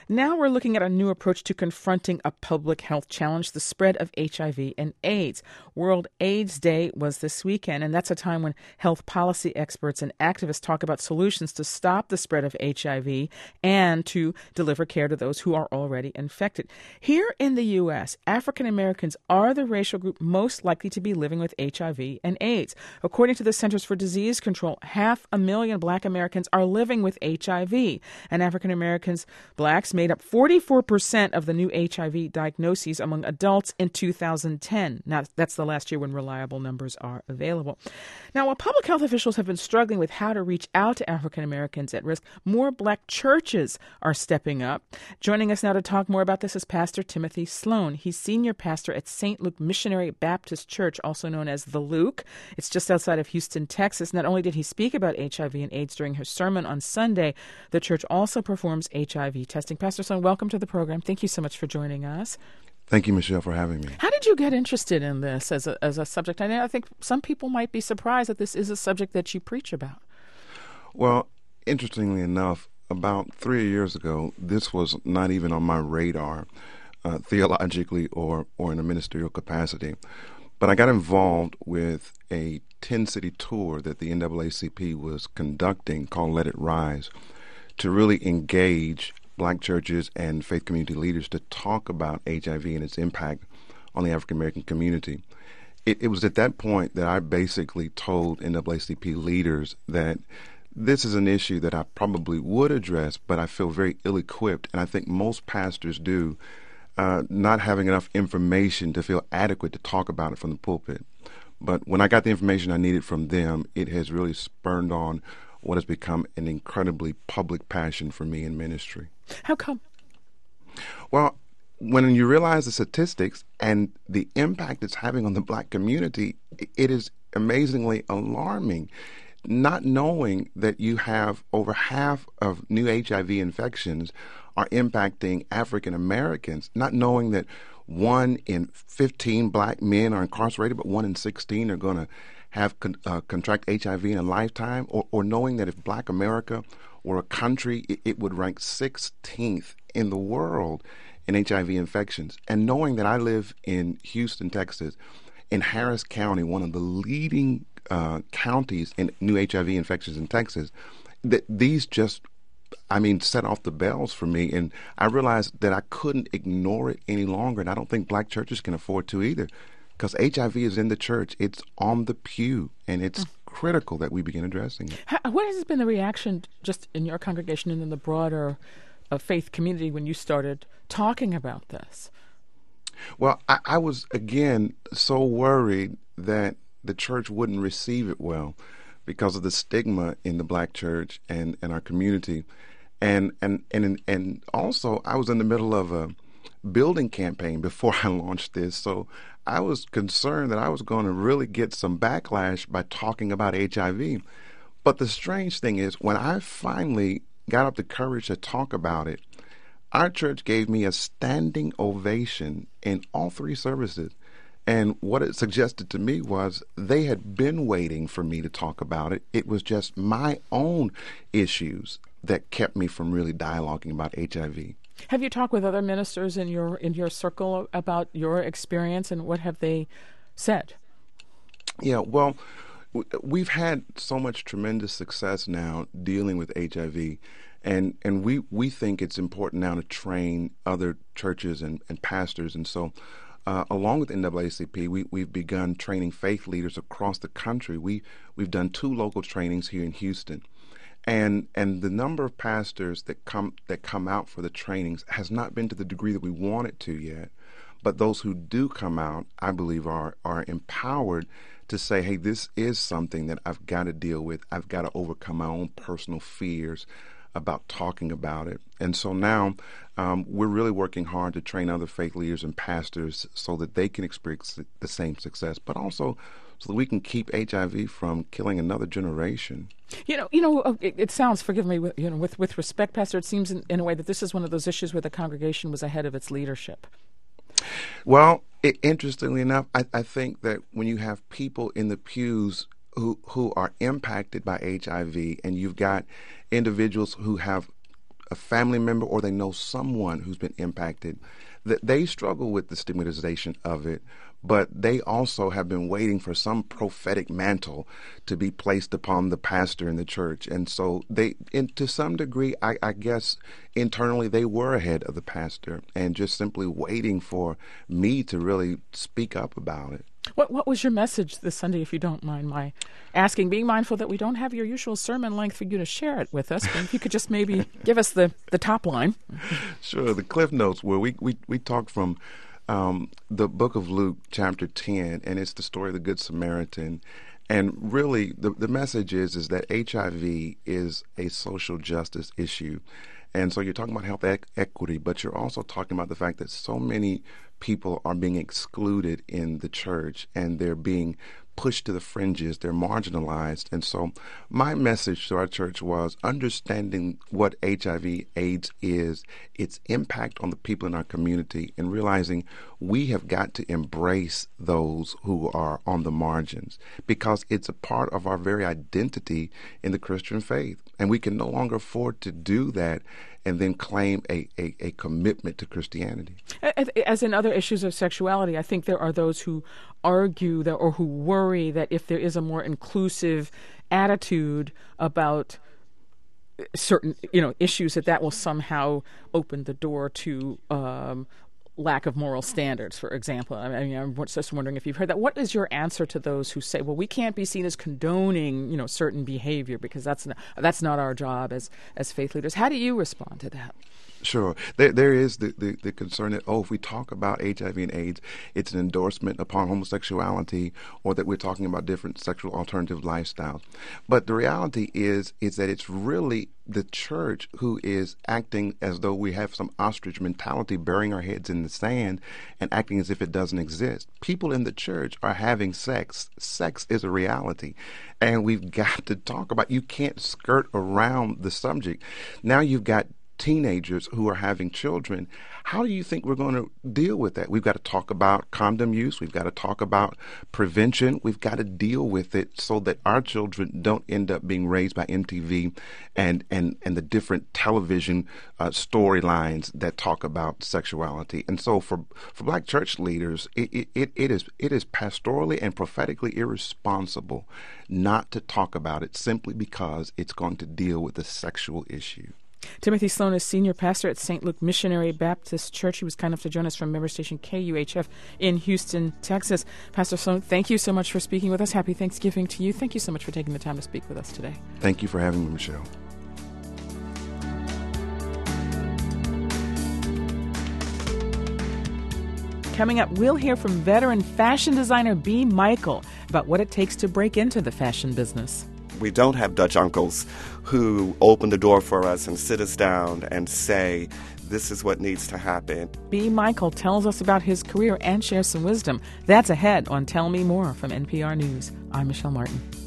Now we're looking at a new approach to confronting a public health challenge, the spread of HIV and AIDS. World AIDS Day was this weekend, and that's a time when health policy experts and activists talk about solutions to stop the spread of HIV and to deliver care to those who are already infected. Here in the U.S., African Americans are the racial group most likely to be living with HIV and AIDS. According to the Centers for Disease Control, 500,000 Black Americans are living with HIV, and African Americans, Blacks, made up 44% of the new HIV diagnoses among adults in 2010. Now, that's the last year when reliable numbers are available. Now, while public health officials have been struggling with how to reach out to African Americans at risk, more Black churches are stepping up. Joining us now to talk more about this is Pastor Timothy Sloan. He's senior pastor at St. Luke Missionary Baptist Church, also known as The Luke. It's just outside of Houston, Texas. Not only did he speak about HIV and AIDS during his sermon on Sunday, the church also performs HIV testing. Pastor Sloan, welcome to the program. Thank you so much for joining us. Thank you, Michelle, for having me. How did you get interested in this as a subject? I think some people might be surprised that this is a subject that you preach about. Well, interestingly enough, about 3 years ago, this was not even on my radar, theologically or in a ministerial capacity. But I got involved with a 10-city tour that the NAACP was conducting called Let It Rise, to really engage Black churches and faith community leaders to talk about HIV and its impact on the African American community. It was at that point that I basically told NAACP leaders that this is an issue that I probably would address, but I feel very ill-equipped, and I think most pastors do, not having enough information to feel adequate to talk about it from the pulpit. But when I got the information I needed from them, it has really spurred on what has become an incredibly public passion for me in ministry. How come? Well, when you realize the statistics and the impact it's having on the Black community, it is amazingly alarming. Not knowing that you have over half of new HIV infections are impacting African Americans, not knowing that 1 in 15 Black men are incarcerated, but 1 in 16 are going to have contract HIV in a lifetime, or knowing that if Black America were a country, it would rank 16th in the world in HIV infections. And knowing that I live in Houston, Texas, in Harris County, one of the leading counties in new HIV infections in Texas, that these just, set off the bells for me. And I realized that I couldn't ignore it any longer. And I don't think Black churches can afford to either, because HIV is in the church. It's on the pew, and it's critical that we begin addressing it. What has been the reaction just in your congregation and in the broader faith community when you started talking about this? Well, I was, again, so worried that the church wouldn't receive it well because of the stigma in the Black church and our community. And also, I was in the middle of a building campaign before I launched this, so I was concerned that I was going to really get some backlash by talking about HIV. But the strange thing is, when I finally got up the courage to talk about it, our church gave me a standing ovation in all 3 services. And what it suggested to me was they had been waiting for me to talk about it. It was just my own issues that kept me from really dialoguing about HIV. Have you talked with other ministers in your circle about your experience, and what have they said? Yeah, well, we've had so much tremendous success now dealing with HIV, and we think it's important now to train other churches and pastors. And so along with NAACP, we've begun training faith leaders across the country. We've done 2 local trainings here in Houston. And the number of pastors that come out for the trainings has not been to the degree that we want it to yet. But those who do come out, I believe, are empowered to say, hey, this is something that I've got to deal with. I've got to overcome my own personal fears about talking about it. And so now we're really working hard to train other faith leaders and pastors so that they can experience the same success, but also so that we can keep HIV from killing another generation. It sounds, forgive me, with respect, Pastor, it seems in a way that this is one of those issues where the congregation was ahead of its leadership. Well, interestingly enough, I think that when you have people in the pews who are impacted by HIV, and you've got individuals who have a family member or they know someone who's been impacted, that they struggle with the stigmatization of it, but they also have been waiting for some prophetic mantle to be placed upon the pastor in the church. And so to some degree, I guess internally they were ahead of the pastor and just simply waiting for me to really speak up about it. What was your message this Sunday, if you don't mind my asking, being mindful that we don't have your usual sermon length for you to share it with us, but if you could just maybe give us the top line. Sure. The Cliff Notes, where we talked from the book of Luke, chapter 10, and it's the story of the Good Samaritan. And really, the message is that HIV is a social justice issue. And so you're talking about health equity, but you're also talking about the fact that so many people are being excluded in the church and they're being pushed to the fringes, they're marginalized. And so my message to our church was understanding what HIV/AIDS is, its impact on the people in our community, and realizing we have got to embrace those who are on the margins because it's a part of our very identity in the Christian faith. And we can no longer afford to do that and then claim a commitment to Christianity. As in other issues of sexuality, I think there are those who argue that, or who worry that if there is a more inclusive attitude about certain, issues, that will somehow open the door to lack of moral standards, for example. I mean, I'm just wondering if you've heard that. What is your answer to those who say, well, we can't be seen as condoning, certain behavior because that's not our job as faith leaders? How do you respond to that? Sure. There is the concern that, if we talk about HIV and AIDS, it's an endorsement upon homosexuality or that we're talking about different sexual alternative lifestyles. But the reality is that it's really the church who is acting as though we have some ostrich mentality, burying our heads in the sand and acting as if it doesn't exist. People in the church are having sex. Sex is a reality. And we've got to talk about, you can't skirt around the subject. Now you've got teenagers who are having children. How do you think we're going to deal with that? We've got to talk about condom use. We've got to talk about prevention. We've got to deal with it so that our children don't end up being raised by MTV and the different television storylines that talk about sexuality. And so for Black church leaders, it is pastorally and prophetically irresponsible not to talk about it simply because it's going to deal with the sexual issue. Timothy Sloan is senior pastor at St. Luke Missionary Baptist Church. He was kind enough to join us from member station KUHF in Houston, Texas. Pastor Sloan, thank you so much for speaking with us. Happy Thanksgiving to you. Thank you so much for taking the time to speak with us today. Thank you for having me, Michelle. Coming up, we'll hear from veteran fashion designer B. Michael about what it takes to break into the fashion business. We don't have Dutch uncles who open the door for us and sit us down and say, this is what needs to happen. B. Michael tells us about his career and shares some wisdom. That's ahead on Tell Me More from NPR News. I'm Michelle Martin.